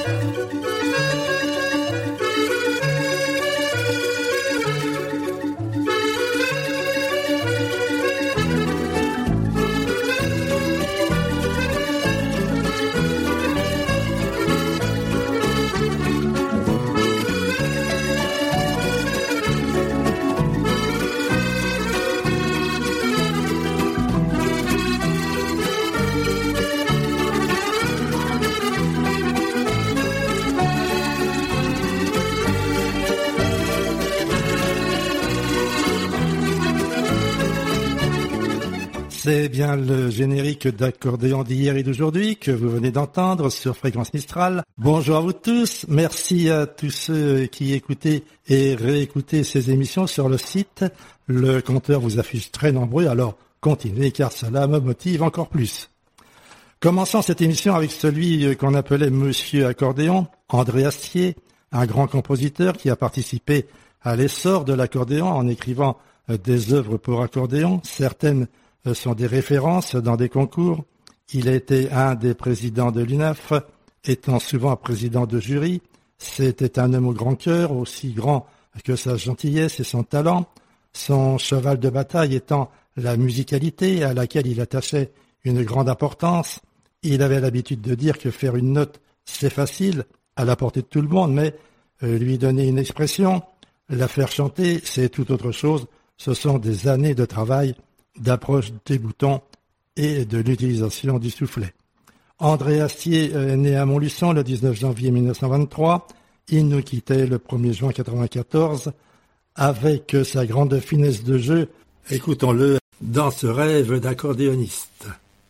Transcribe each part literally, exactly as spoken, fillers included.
C'est bien le générique d'accordéon d'hier et d'aujourd'hui que vous venez d'entendre sur Fréquence Mistral. Bonjour à vous tous, merci à tous ceux qui écoutaient et réécoutaient ces émissions sur le site. Le compteur vous affiche très nombreux, alors continuez car cela me motive encore plus. Commençons cette émission avec celui qu'on appelait Monsieur Accordéon, André Astier, un grand compositeur qui a participé à l'essor de l'accordéon en écrivant des œuvres pour accordéon, certaines sont des références dans des concours. Il a été un des présidents de l'U N A F, étant souvent président de jury. C'était un homme au grand cœur, aussi grand que sa gentillesse et son talent. Son cheval de bataille étant la musicalité à laquelle il attachait une grande importance. Il avait l'habitude de dire que faire une note, c'est facile, à la portée de tout le monde, mais lui donner une expression, la faire chanter, c'est tout autre chose. Ce sont des années de travail, d'approche des boutons et de l'utilisation du soufflet. André Astier est né à Montluçon le dix-neuf janvier mille neuf cent vingt-trois. Il nous quittait le premier juin quatre-vingt-quatorze. Avec sa grande finesse de jeu, écoutons-le dans ce rêve d'accordéoniste.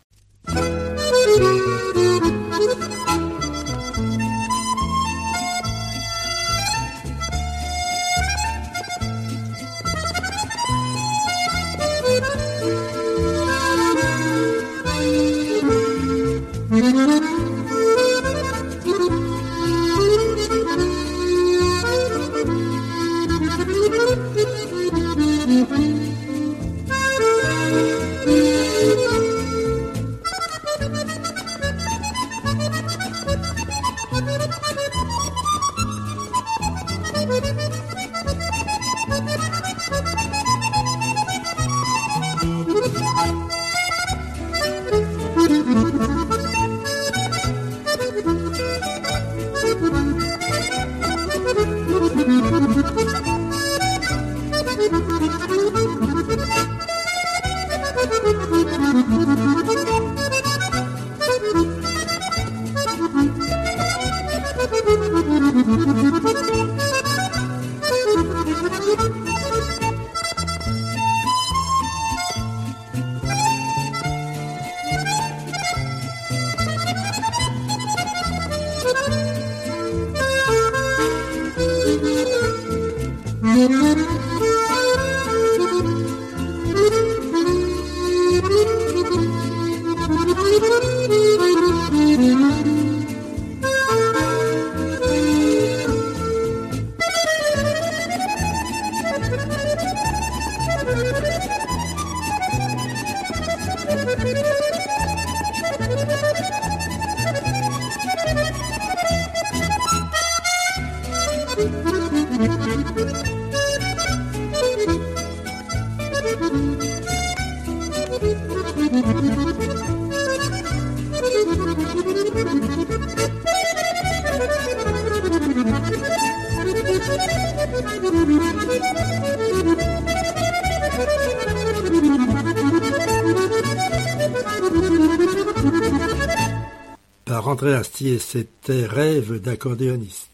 Par André Astier, c'était rêve d'accordéoniste.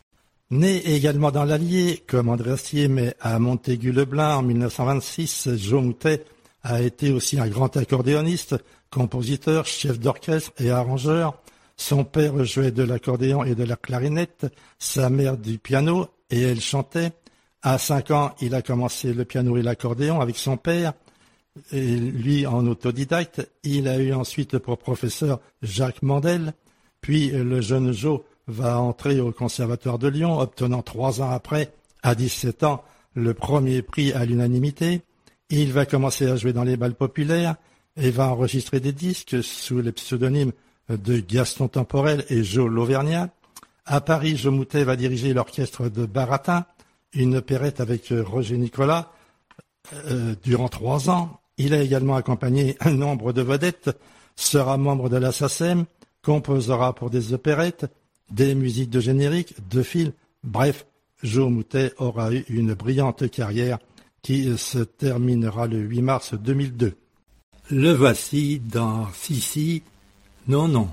Né également dans l'Allier, comme André Astier, mais à Montaigu-le-Blin en mille neuf cent vingt-six, Joe Moutet a été aussi un grand accordéoniste, compositeur, chef d'orchestre et arrangeur. Son père jouait de l'accordéon et de la clarinette, sa mère du piano, et elle chantait. À cinq ans, il a commencé le piano et l'accordéon avec son père, et lui en autodidacte. Il a eu ensuite pour professeur Jacques Mandel, puis le jeune Joe va entrer au Conservatoire de Lyon, obtenant trois ans après, à dix-sept ans, le premier prix à l'unanimité. Il va commencer à jouer dans les bals populaires et va enregistrer des disques sous les pseudonymes de Gaston Temporel et Joe l'Auvergnat. À Paris, Jo Moutet va diriger l'orchestre de Baratin, une opérette avec Roger Nicolas, euh, durant trois ans. Il a également accompagné un nombre de vedettes, sera membre de la SACEM, composera pour des opérettes, des musiques de générique, de films. Bref, Jo Moutet aura eu une brillante carrière qui se terminera le huit mars deux mille deux. Le voici dans Si Si, Non Non.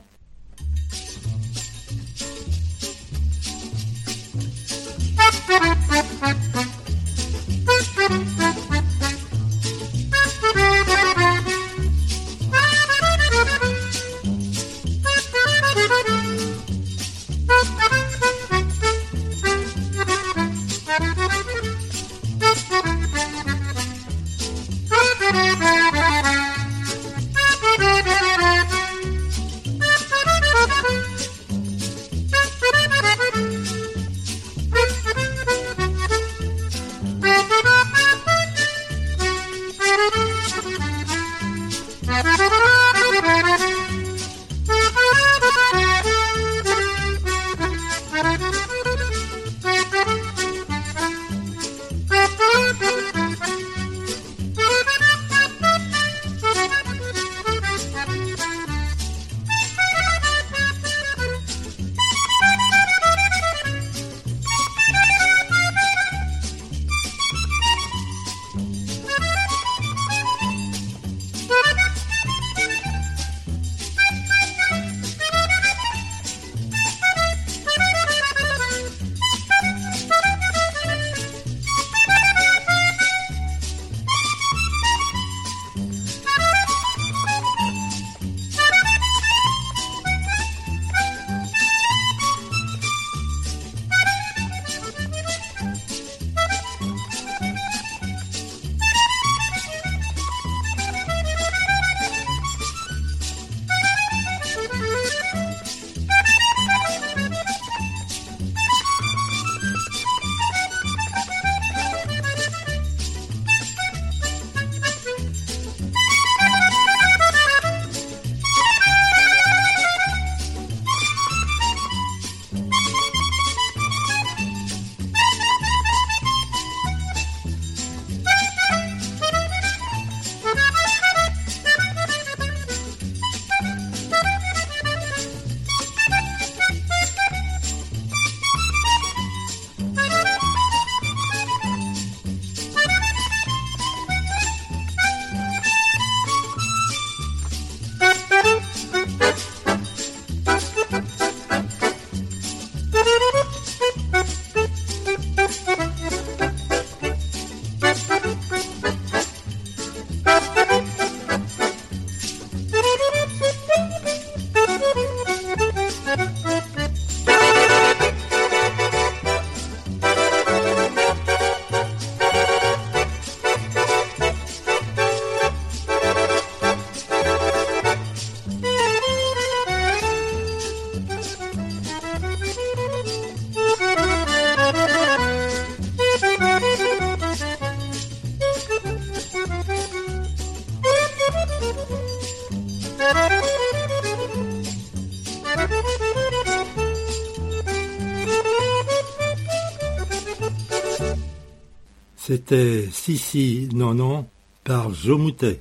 C'était Si Si Non Non par Jo Moutet.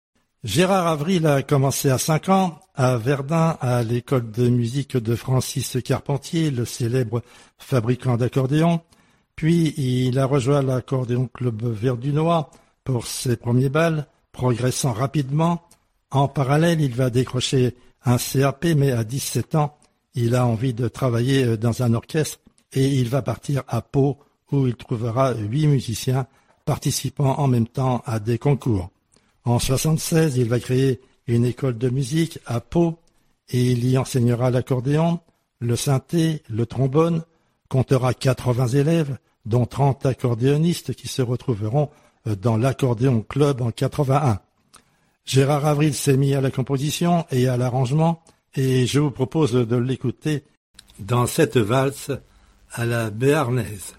Gérard Avril a commencé à cinq ans à Verdun à l'école de musique de Francis Carpentier, le célèbre fabricant d'accordéons. Puis il a rejoint l'accordéon club verdunois pour ses premiers bals, progressant rapidement. En parallèle, il va décrocher un C A P, mais à dix-sept ans, il a envie de travailler dans un orchestre et il va partir à Pau où il trouvera huit musiciens participant en même temps à des concours. En soixante-seize, il va créer une école de musique à Pau et il y enseignera l'accordéon, le synthé, le trombone, comptera quatre-vingts élèves, dont trente accordéonistes qui se retrouveront dans l'accordéon club en quatre-vingt-un. Gérard Avril s'est mis à la composition et à l'arrangement et je vous propose de l'écouter dans cette valse à la béarnaise.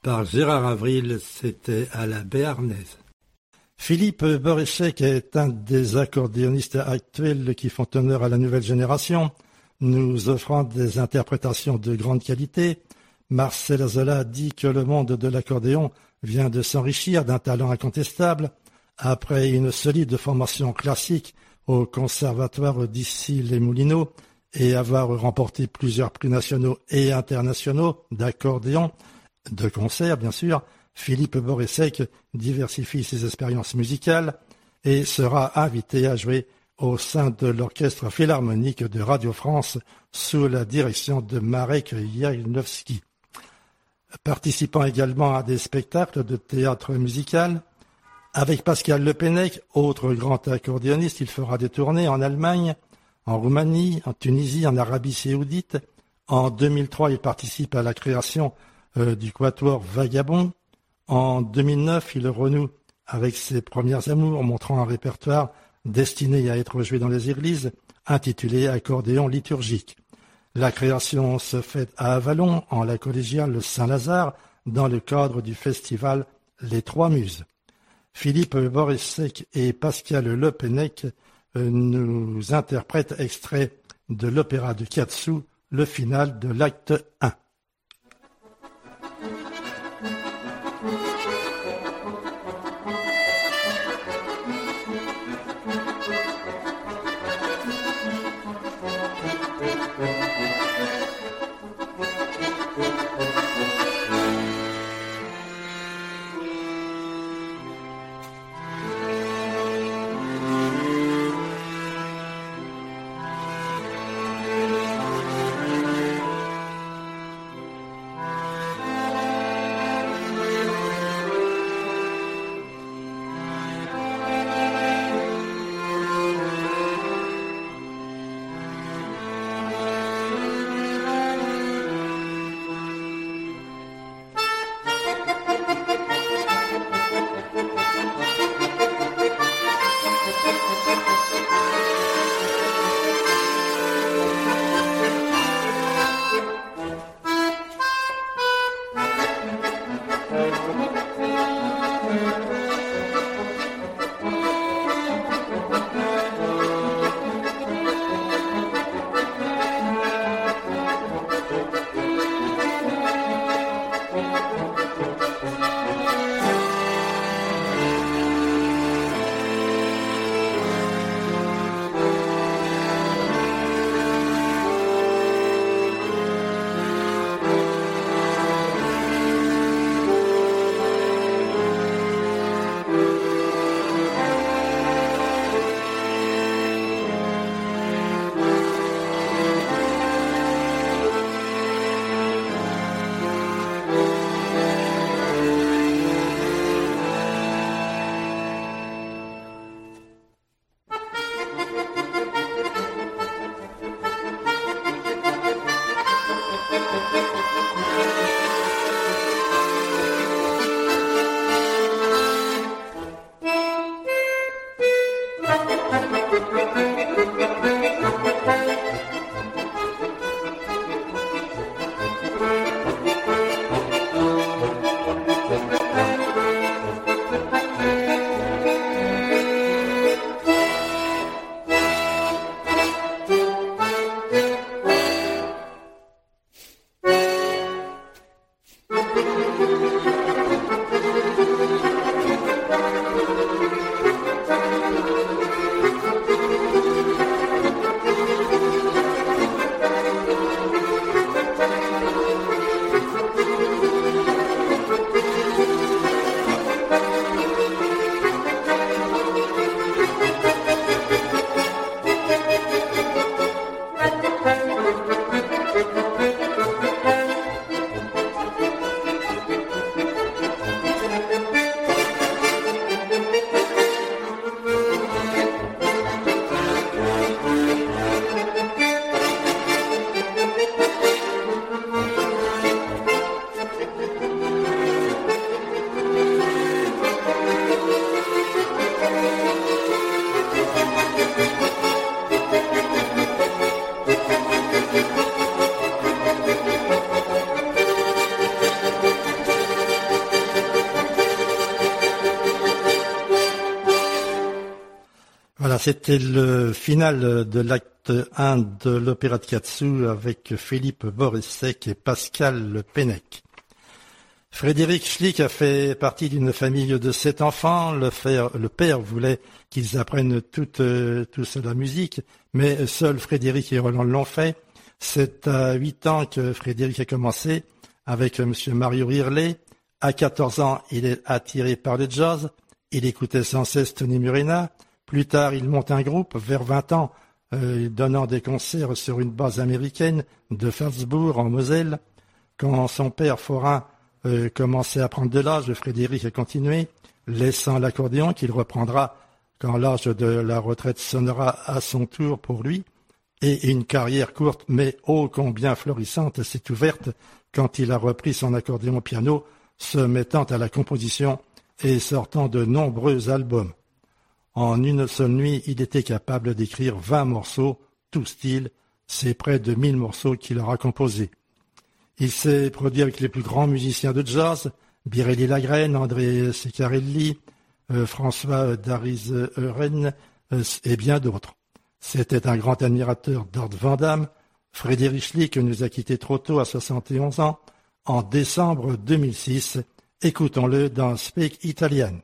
par Gérard Avril, c'était à la béarnaise. Philippe Boréchek est un des accordéonistes actuels qui font honneur à la nouvelle génération, nous offrant des interprétations de grande qualité. Marcel Zola dit que le monde de l'accordéon vient de s'enrichir d'un talent incontestable. Après une solide formation classique au conservatoire d'Issy-les-Moulineaux et avoir remporté plusieurs prix nationaux et internationaux d'accordéon, de concert bien sûr, Philippe Boréchek diversifie ses expériences musicales et sera invité à jouer au sein de l'Orchestre Philharmonique de Radio France sous la direction de Marek Janowski. Participant également à des spectacles de théâtre musical, avec Pascal Le Pennec, autre grand accordéoniste, il fera des tournées en Allemagne, en Roumanie, en Tunisie, en Arabie Saoudite. En deux mille trois, il participe à la création euh, du Quatuor Vagabond. En deux mille neuf, il renoue avec ses premières amours, montrant un répertoire destiné à être joué dans les églises, intitulé Accordéon liturgique. La création se fait à Avallon, en la collégiale Saint-Lazare, dans le cadre du festival Les Trois Muses. Philippe Boréchek et Pascal Le Pennec nous interprètent extrait de l'opéra de Chiassou, le final de l'acte un. Voilà, c'était le final de l'acte un de l'opéra de Katsu avec Philippe Borissek et Pascal Pennec. Frédéric Schlick a fait partie d'une famille de sept enfants. Le, frère, le père voulait qu'ils apprennent toute, euh, tous la musique, mais seuls Frédéric et Roland l'ont fait. C'est à huit ans que Frédéric a commencé avec M. Mario Rirley. À quatorze ans, il est attiré par le jazz. Il écoutait sans cesse Tony Murena. Plus tard, il monte un groupe, vers vingt ans, euh, donnant des concerts sur une base américaine de Salzbourg, en Moselle. Quand son père forain euh, commençait à prendre de l'âge, Frédéric a continué, laissant l'accordéon qu'il reprendra quand l'âge de la retraite sonnera à son tour pour lui. Et une carrière courte, mais ô combien florissante, s'est ouverte quand il a repris son accordéon au piano, se mettant à la composition et sortant de nombreux albums. En une seule nuit, il était capable d'écrire vingt morceaux, tout style, c'est près de mille morceaux qu'il aura composés. Il s'est produit avec les plus grands musiciens de jazz, Birelli Lagrène, André Ceccarelli, euh, François Darizeuren euh, et bien d'autres. C'était un grand admirateur d'Art Van Damme. Frédéric Schlick nous a quittés trop tôt à soixante et onze ans, en décembre deux mille six. Écoutons-le dans Speak Italian.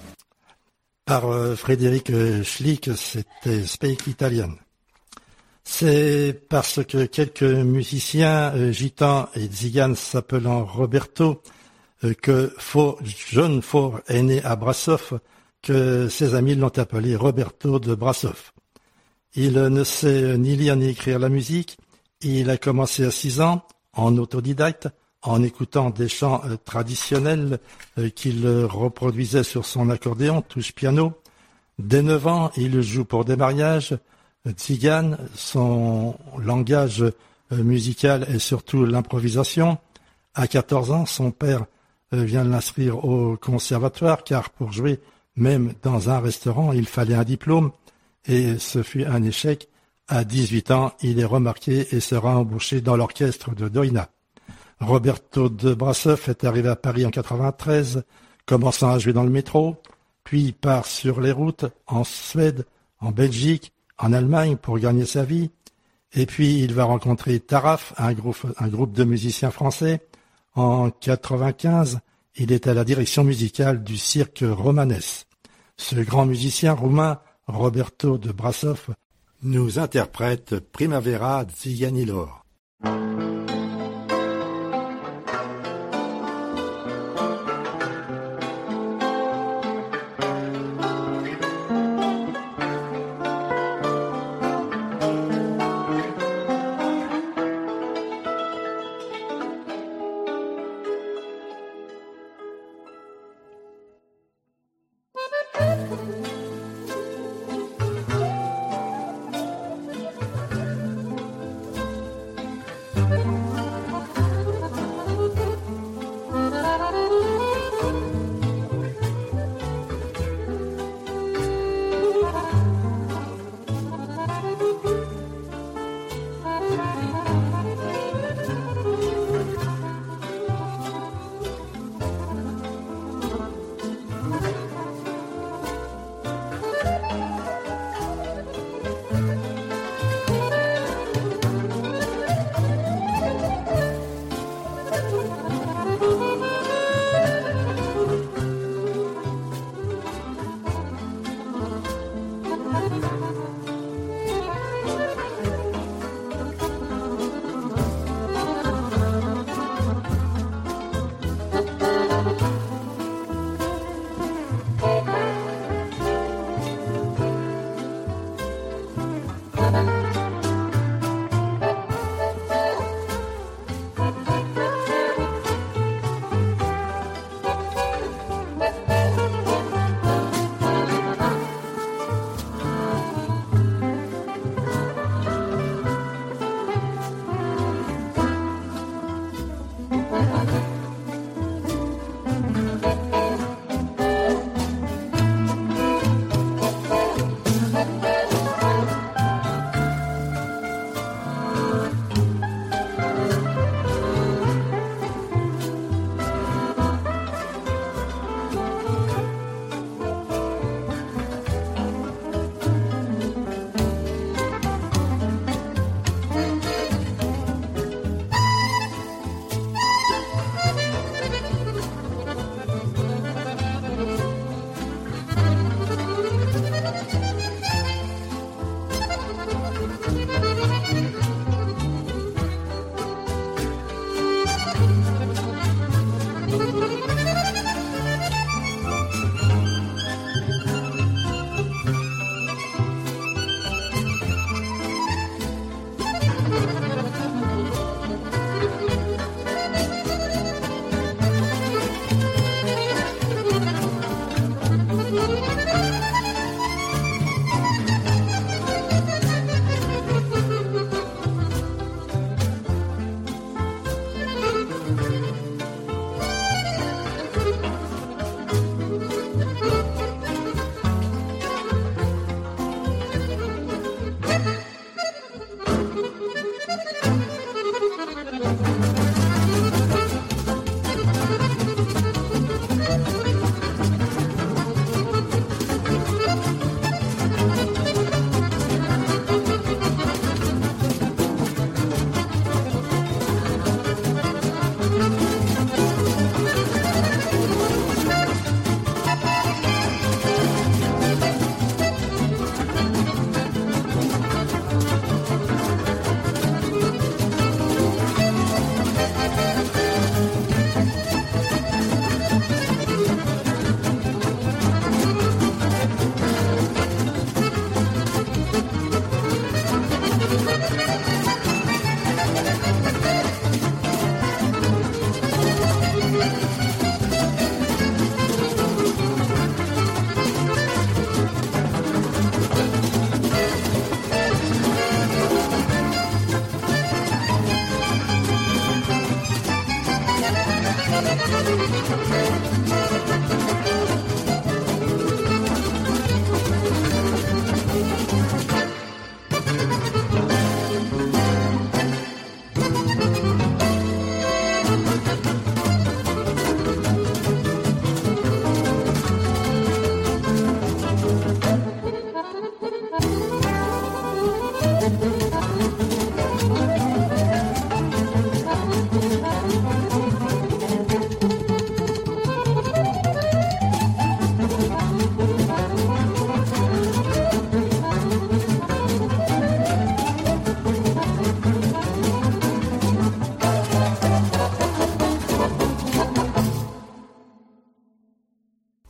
Par euh, Frédéric Schlick, c'était Speak Italian. C'est parce que quelques musiciens euh, gitans et tziganes s'appelant Roberto euh, que Faux, John Faure est né à Brassov, que ses amis l'ont appelé Roberto de Brassov. Il ne sait ni lire ni écrire la musique. Il a commencé à six ans, en autodidacte, en écoutant des chants euh, traditionnels euh, qu'il reproduisait sur son accordéon, touche piano. Dès neuf ans, il joue pour des mariages euh, tziganes. Son langage euh, musical est surtout l'improvisation. À quatorze ans, son père euh, vient l'inscrire au conservatoire, car pour jouer même dans un restaurant, il fallait un diplôme, et ce fut un échec. À dix-huit ans, il est remarqué et sera embauché dans l'orchestre de Doïna. Roberto de Brassov est arrivé à Paris en quatre-vingt-treize, commençant à jouer dans le métro, puis part sur les routes en Suède, en Belgique, en Allemagne pour gagner sa vie. Et puis il va rencontrer Taraf, un groupe, un groupe de musiciens français. En quatre-vingt-quinze, il est à la direction musicale du cirque Romanes. Ce grand musicien roumain, Roberto de Brassov, nous interprète Primavera Țiganilor.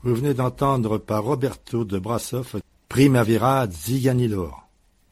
Vous venez d'entendre par Roberto de Brassov Primavera Zyganilor.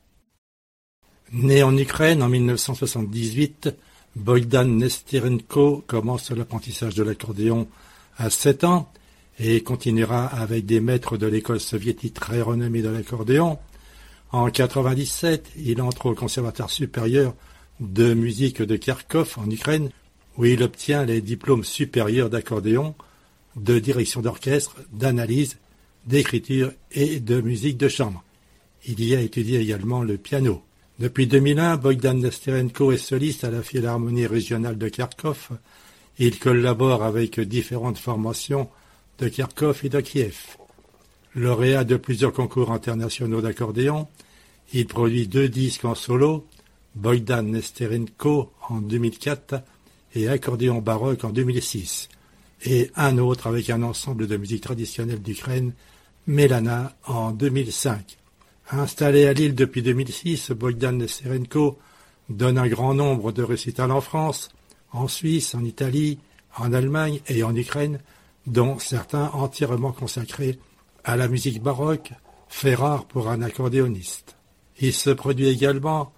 Né en Ukraine en mille neuf cent soixante-dix-huit, Bogdan Nesterenko commence l'apprentissage de l'accordéon à sept ans et continuera avec des maîtres de l'école soviétique très renommée de l'accordéon. En mille neuf cent quatre-vingt-dix-sept, il entre au Conservatoire supérieur de musique de Kharkov en Ukraine, où il obtient les diplômes supérieurs d'accordéon, de direction d'orchestre, d'analyse, d'écriture et de musique de chambre. Il y a étudié également le piano. Depuis deux mille un, Bogdan Nesterenko est soliste à la Philharmonie régionale de Kharkov. Il collabore avec différentes formations de Kharkov et de Kiev. Lauréat de plusieurs concours internationaux d'accordéon, il produit deux disques en solo, Bogdan Nesterenko en deux mille quatre et Accordéon baroque en deux mille six, et un autre avec un ensemble de musique traditionnelle d'Ukraine, Melana, en deux mille cinq. Installé à Lille depuis deux mille six, Bogdan Nesterenko donne un grand nombre de récitals en France, en Suisse, en Italie, en Allemagne et en Ukraine, dont certains entièrement consacrés à la musique baroque, fait rare pour un accordéoniste. Il se produit également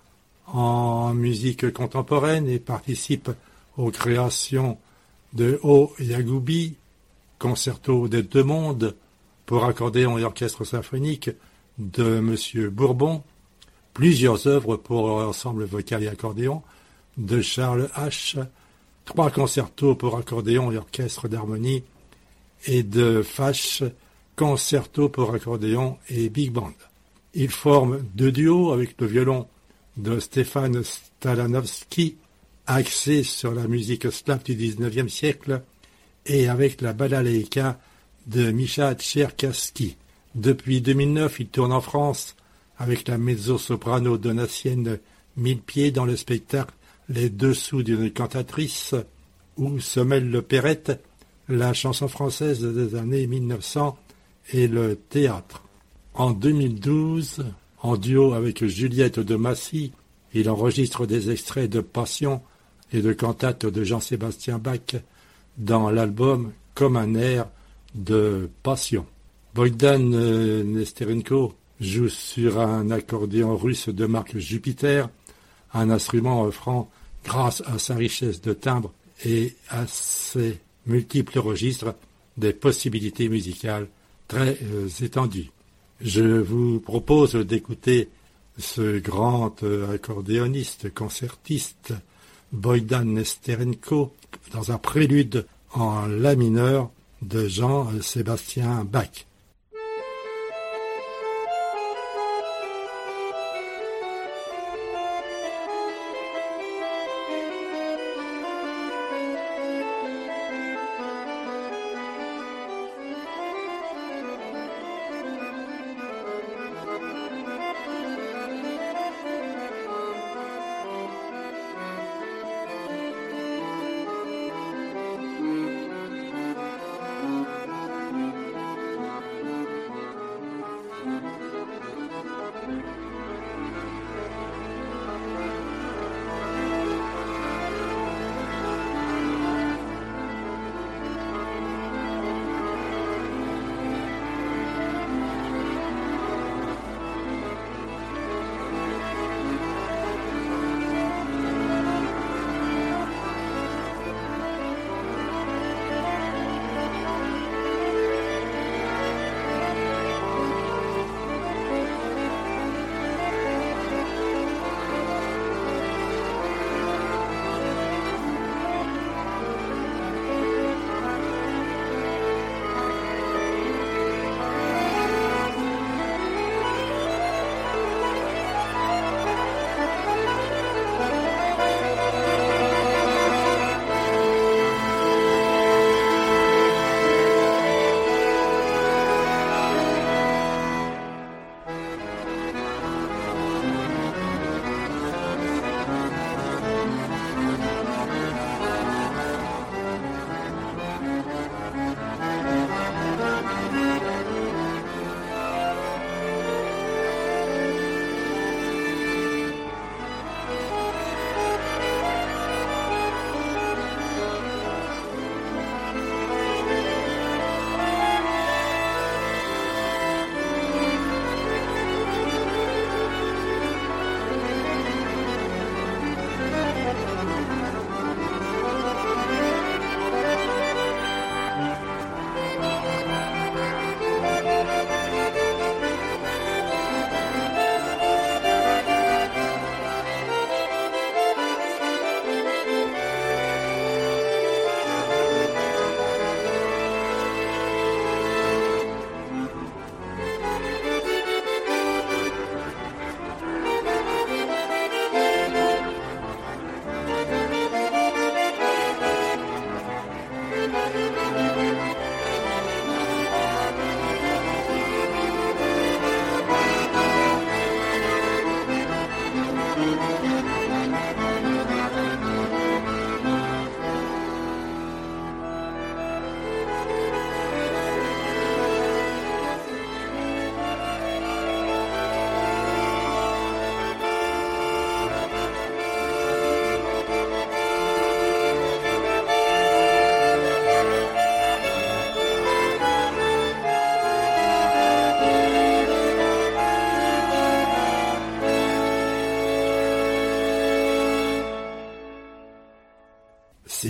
en musique contemporaine et participe aux créations de O Yagoubi, concerto des deux mondes pour accordéon et orchestre symphonique de M. Bourbon, plusieurs œuvres pour ensemble vocal et accordéon de Charles H, trois concertos pour accordéon et orchestre d'harmonie et de Fache, concerto pour accordéon et big band. Il forme deux duos avec le violon de Stéphane Stalanovski, axé sur la musique slave du dix-neuvième siècle, et avec la balalaïka de Misha Tcherkassky. Depuis deux mille neuf, il tourne en France avec la mezzo-soprano donatienne Millepied dans le spectacle Les Dessous d'une cantatrice, où se mêlent l'opérette, la chanson française des années mille neuf cents et le théâtre. En deux mille douze, en duo avec Juliette de Massy, il enregistre des extraits de Passion et de cantates de Jean-Sébastien Bach dans l'album Comme un air de Passion. Bogdan Nesterenko joue sur un accordéon russe de marque Jupiter, un instrument offrant, grâce à sa richesse de timbre et à ses multiples registres, des possibilités musicales très euh, étendues. Je vous propose d'écouter ce grand euh, accordéoniste, concertiste, Bogdan Nesterenko, dans un prélude en la mineur de Jean-Sébastien Bach.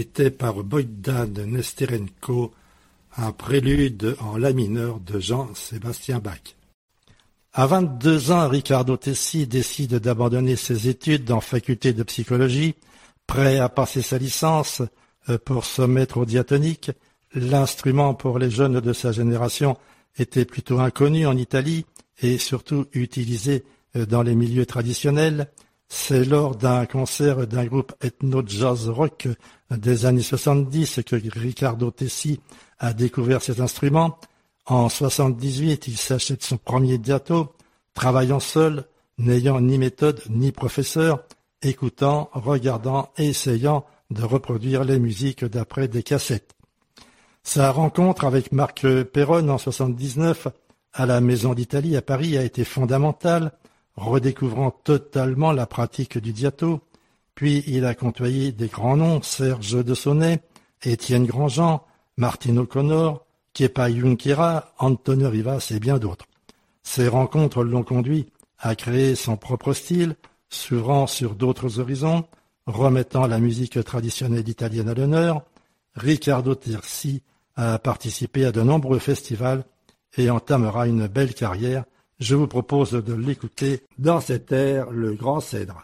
c'était par Bogdan Nesterenko, un prélude en la mineur de Jean-Sébastien Bach. À vingt-deux ans, Riccardo Tisci décide d'abandonner ses études en faculté de psychologie, prêt à passer sa licence pour se mettre au diatonique. L'instrument pour les jeunes de sa génération était plutôt inconnu en Italie et surtout utilisé dans les milieux traditionnels. C'est lors d'un concert d'un groupe ethno-jazz rock des années soixante-dix que Riccardo Tisci a découvert cet instrument. En soixante-dix-huit, il s'achète son premier diato, travaillant seul, n'ayant ni méthode ni professeur, écoutant, regardant et essayant de reproduire les musiques d'après des cassettes. Sa rencontre avec Marc Perron en soixante-dix-neuf à la Maison d'Italie à Paris a été fondamentale, redécouvrant totalement la pratique du diato. Puis il a côtoyé des grands noms, Serge de Sonnet, Étienne Grandjean, Martine O'Connor, Kepa Junqueira, Antonio Rivas et bien d'autres. Ces rencontres l'ont conduit à créer son propre style, s'ouvrant sur d'autres horizons, remettant la musique traditionnelle italienne à l'honneur. Riccardo Tisci a participé à de nombreux festivals et entamera une belle carrière. Je vous propose de l'écouter dans cet air, le Grand Cèdre.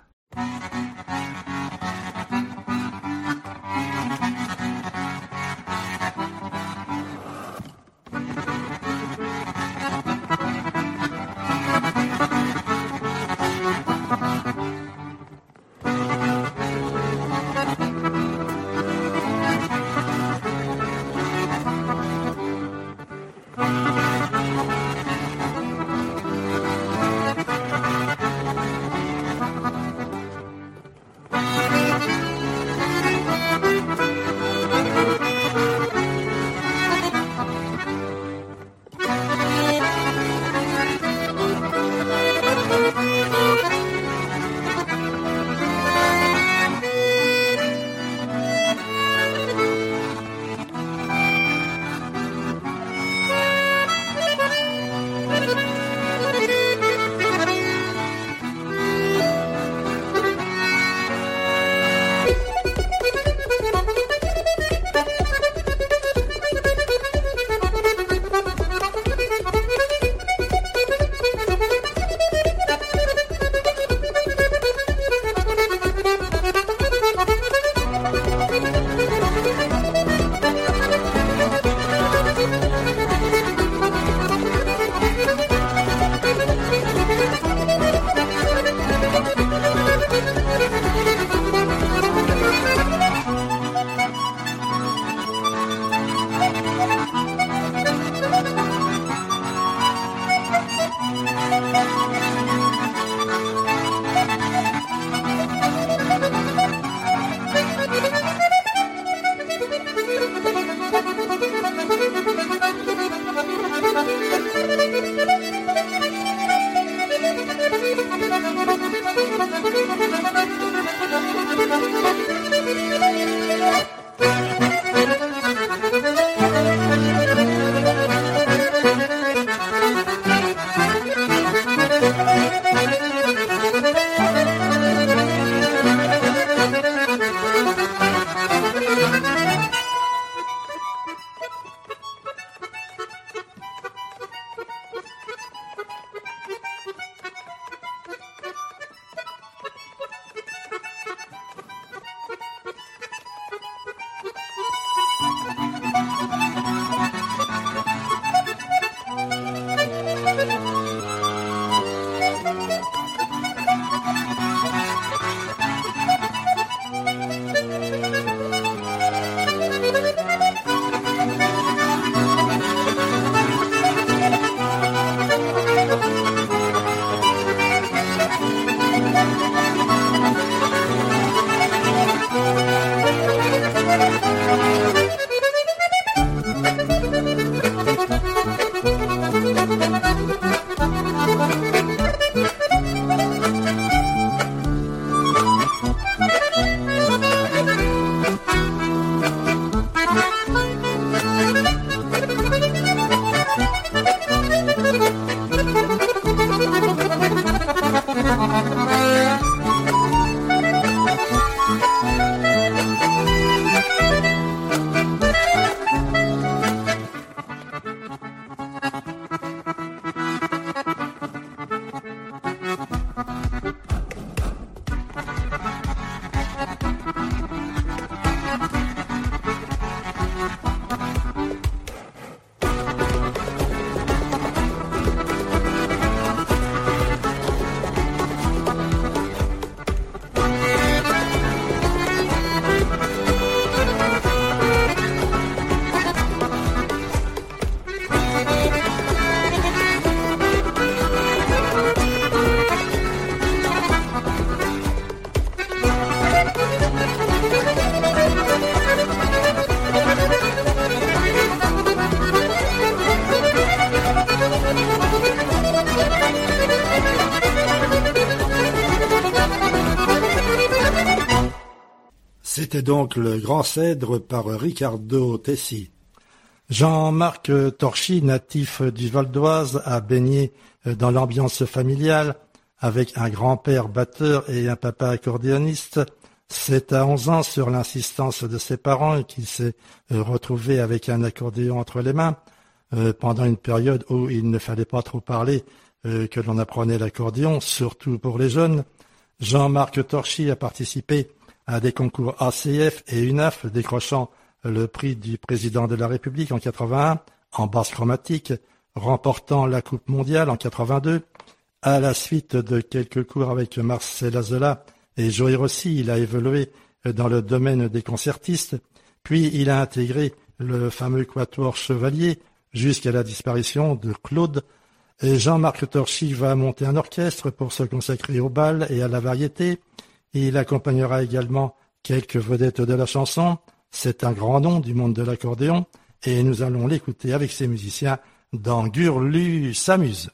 C'était donc le Grand Cèdre par Riccardo Tessi. Jean-Marc Torchy, natif du Val d'Oise, a baigné dans l'ambiance familiale avec un grand-père batteur et un papa accordéoniste. C'est à onze ans, sur l'insistance de ses parents, qu'il s'est retrouvé avec un accordéon entre les mains, euh, pendant une période où il ne fallait pas trop parler euh, que l'on apprenait l'accordéon, surtout pour les jeunes. Jean-Marc Torchy a participé à des concours A C F et U N A F, décrochant le prix du président de la République en quatre-vingt-un, en basse chromatique, remportant la Coupe mondiale en quatre-vingt-deux. À la suite de quelques cours avec Marcel Azola et Joey Rossi, il a évolué dans le domaine des concertistes, puis il a intégré le fameux Quatuor Chevalier jusqu'à la disparition de Claude. Et Jean-Marc Torchy va monter un orchestre pour se consacrer au bal et à la variété. Il accompagnera également quelques vedettes de la chanson. C'est un grand nom du monde de l'accordéon et nous allons l'écouter avec ses musiciens dans Gurlu s'amuse.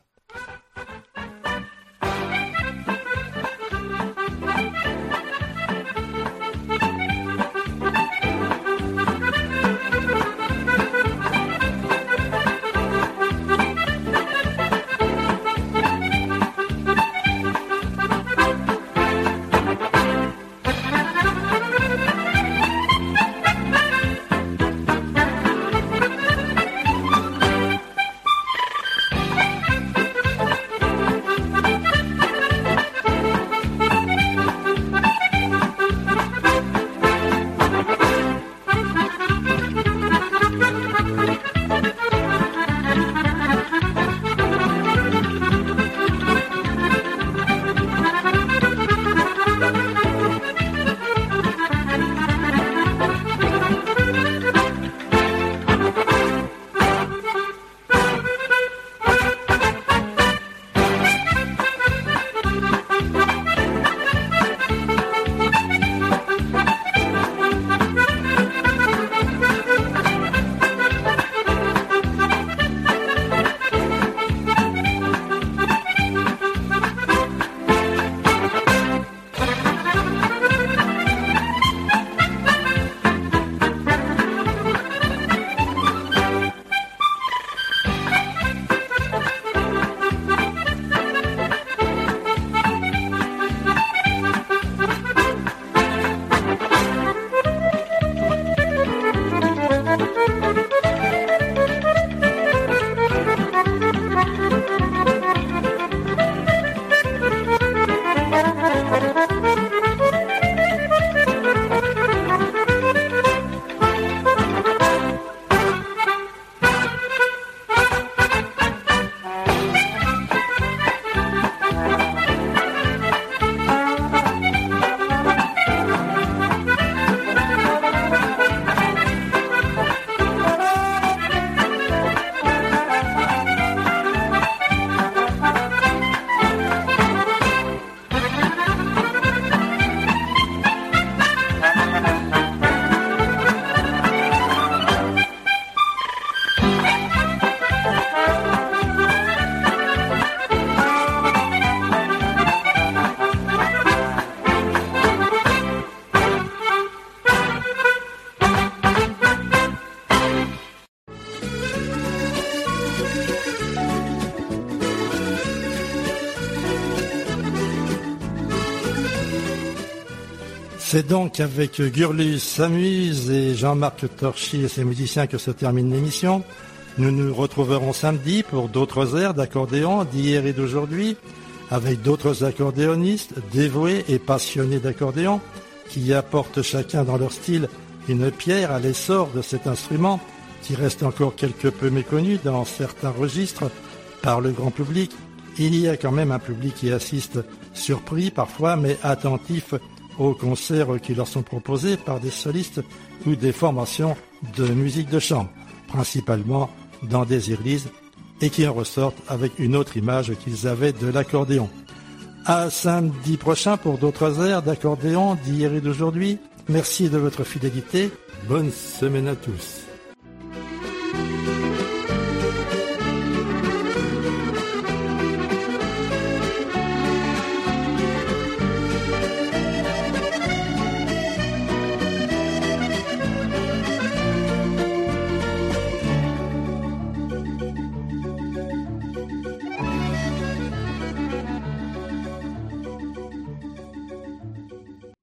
C'est donc avec Gurlu s'amuse et Jean-Marc Torchy et ses musiciens que se termine l'émission. Nous nous retrouverons samedi pour d'autres airs d'accordéon d'hier et d'aujourd'hui, avec d'autres accordéonistes dévoués et passionnés d'accordéon qui apportent chacun dans leur style une pierre à l'essor de cet instrument qui reste encore quelque peu méconnu dans certains registres par le grand public. Il y a quand même un public qui assiste surpris parfois, mais attentif aux concerts qui leur sont proposés par des solistes ou des formations de musique de chambre, principalement dans des églises, et qui en ressortent avec une autre image qu'ils avaient de l'accordéon. À samedi prochain pour d'autres airs d'accordéon d'hier et d'aujourd'hui. Merci de votre fidélité. Bonne semaine à tous.